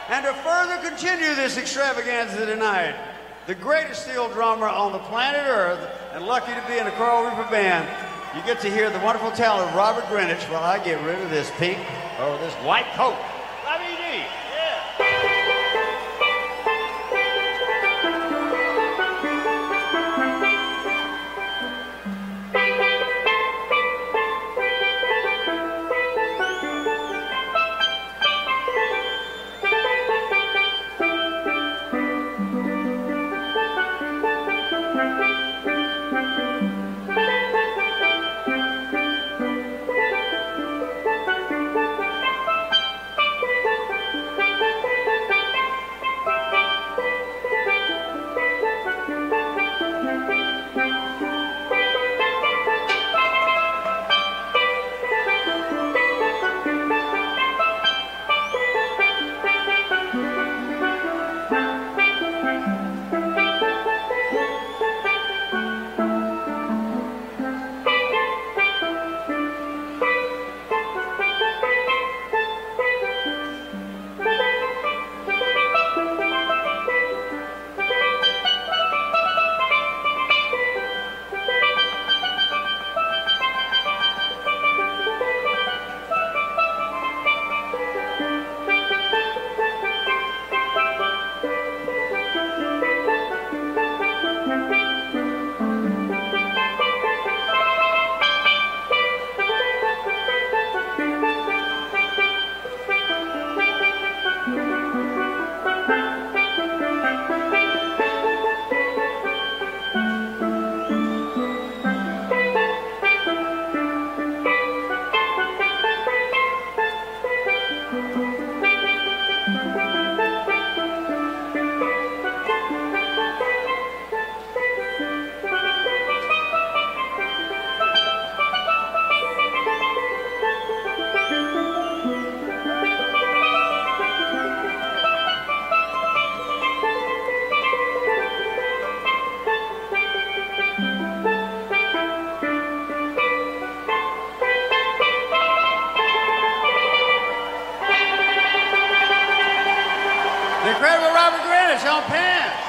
And to further continue this extravaganza tonight, the greatest steel drummer on the planet Earth, and lucky to be in the Coral Reaper Band, you get to hear the wonderful talent of Robert Greenidge while I get rid of this pink, or this white coat. Robbie D. Yeah. The incredible Robert Greenidge on pan.